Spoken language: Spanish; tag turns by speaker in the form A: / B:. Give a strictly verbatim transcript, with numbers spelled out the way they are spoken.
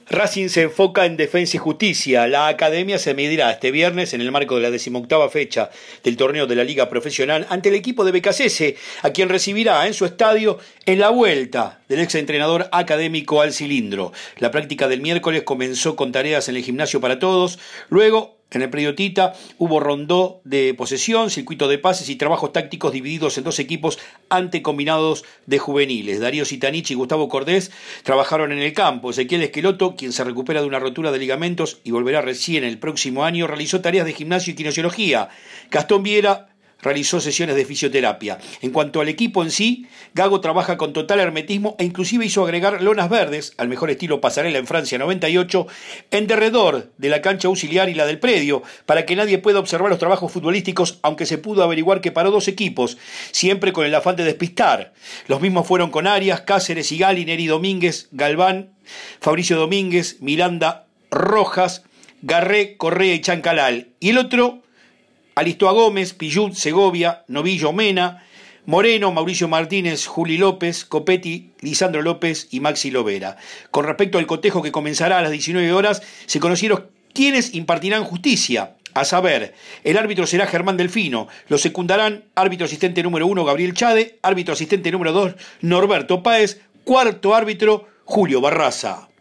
A: Racing se enfoca en Defensa y Justicia. La academia se medirá este viernes en el marco de la decimoctava fecha del torneo de la Liga Profesional ante el equipo de Becasese, a quien recibirá en su estadio en la vuelta del exentrenador académico al cilindro. La práctica del miércoles comenzó con tareas en el gimnasio para todos, luego en el predio Tita hubo rondó de posesión, circuito de pases y trabajos tácticos divididos en dos equipos ante combinados de juveniles. Darío Zitanich y Gustavo Cordés trabajaron en el campo. Ezequiel Esqueloto, quien se recupera de una rotura de ligamentos y volverá recién el próximo año, realizó tareas de gimnasio y kinesiología. Gastón Viera realizó sesiones de fisioterapia. En cuanto al equipo en sí, Gago trabaja con total hermetismo e inclusive hizo agregar lonas verdes, al mejor estilo pasarela en Francia noventa y ocho, en derredor de la cancha auxiliar y la del predio, para que nadie pueda observar los trabajos futbolísticos, aunque se pudo averiguar que paró dos equipos, siempre con el afán de despistar. Los mismos fueron con Arias, Cáceres, Igali, Neri Domínguez, Galván, Fabricio Domínguez, Miranda, Rojas, Garré, Correa y Chancalal. Y el otro alistó a Gómez, Pillut, Segovia, Novillo, Mena, Moreno, Mauricio Martínez, Juli López, Copetti, Lisandro López y Maxi Lovera. Con respecto al cotejo que comenzará a las diecinueve horas, se conocieron quiénes impartirán justicia. A saber, el árbitro será Germán Delfino, lo secundarán árbitro asistente número uno Gabriel Chade, árbitro asistente número dos Norberto Páez, cuarto árbitro Julio Barraza.